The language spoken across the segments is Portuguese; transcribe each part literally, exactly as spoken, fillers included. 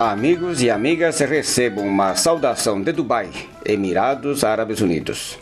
Amigos e amigas, recebam uma saudação de Dubai, Emirados Árabes Unidos.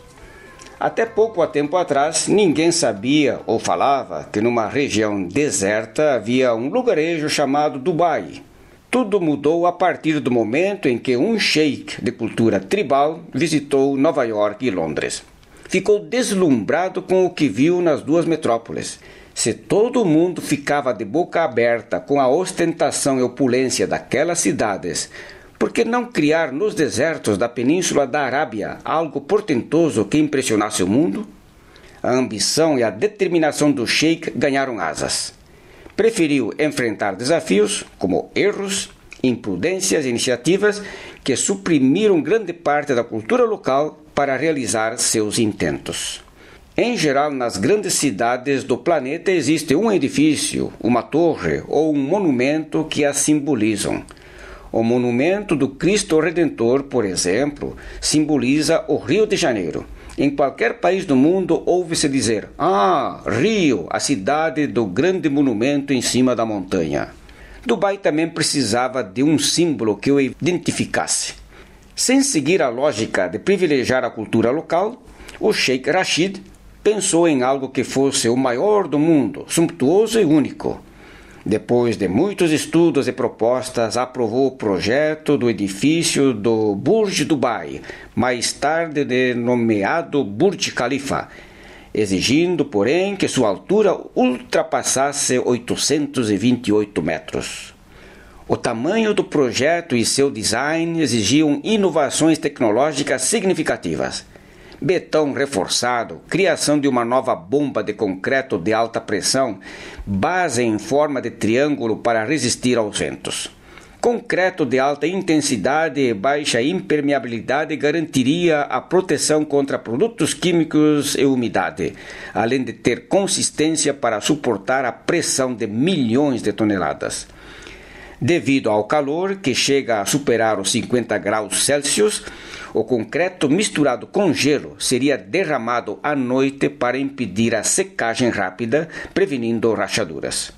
Até pouco tempo atrás, ninguém sabia ou falava que numa região deserta havia um lugarejo chamado Dubai. Tudo mudou a partir do momento em que um sheik de cultura tribal visitou Nova York e Londres. Ficou deslumbrado com o que viu nas duas metrópoles. Se todo mundo ficava de boca aberta com a ostentação e opulência daquelas cidades, por que não criar nos desertos da Península da Arábia algo portentoso que impressionasse o mundo? A ambição e a determinação do sheik ganharam asas. Preferiu enfrentar desafios como erros, imprudências e iniciativas que suprimiram grande parte da cultura local para realizar seus intentos. Em geral, nas grandes cidades do planeta existe um edifício, uma torre ou um monumento que a simbolizam. O monumento do Cristo Redentor, por exemplo, simboliza o Rio de Janeiro. Em qualquer país do mundo ouve-se dizer: "Ah, Rio, a cidade do grande monumento em cima da montanha." Dubai também precisava de um símbolo que o identificasse. Sem seguir a lógica de privilegiar a cultura local, o Sheikh Rashid pensou em algo que fosse o maior do mundo, sumptuoso e único. Depois de muitos estudos e propostas, aprovou o projeto do edifício do Burj Dubai, mais tarde denominado Burj Khalifa, exigindo, porém, que sua altura ultrapassasse oitocentos e vinte e oito metros. O tamanho do projeto e seu design exigiam inovações tecnológicas significativas. Betão reforçado, criação de uma nova bomba de concreto de alta pressão, base em forma de triângulo para resistir aos ventos. Concreto de alta intensidade e baixa impermeabilidade garantiria a proteção contra produtos químicos e umidade, além de ter consistência para suportar a pressão de milhões de toneladas. Devido ao calor, que chega a superar os cinquenta graus Celsius, o concreto misturado com gelo seria derramado à noite para impedir a secagem rápida, prevenindo rachaduras.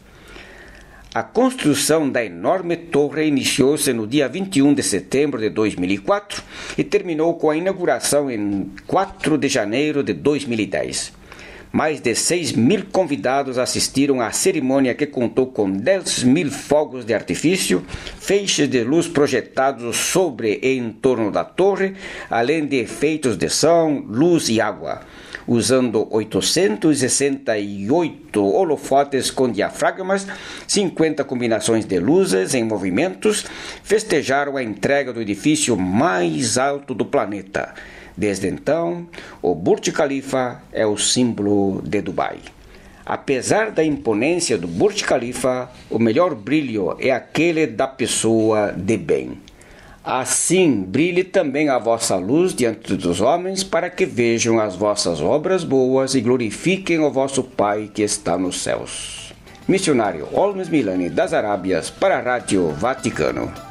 A construção da enorme torre iniciou-se no dia vinte e um de setembro de dois mil e quatro e terminou com a inauguração em quatro de janeiro de dois mil e dez. Mais de seis mil convidados assistiram à cerimônia, que contou com dez mil fogos de artifício, feixes de luz projetados sobre e em torno da torre, além de efeitos de som, luz e água. Usando oitocentos e sessenta e oito holofotes com diafragmas, cinquenta combinações de luzes em movimentos, festejaram a entrega do edifício mais alto do planeta. Desde então, o Burj Khalifa é o símbolo de Dubai. Apesar da imponência do Burj Khalifa, o melhor brilho é aquele da pessoa de bem. Assim, brilhe também a vossa luz diante dos homens, para que vejam as vossas obras boas e glorifiquem o vosso Pai que está nos céus. Missionário Olmes Milani das Arábias para a Rádio Vaticano.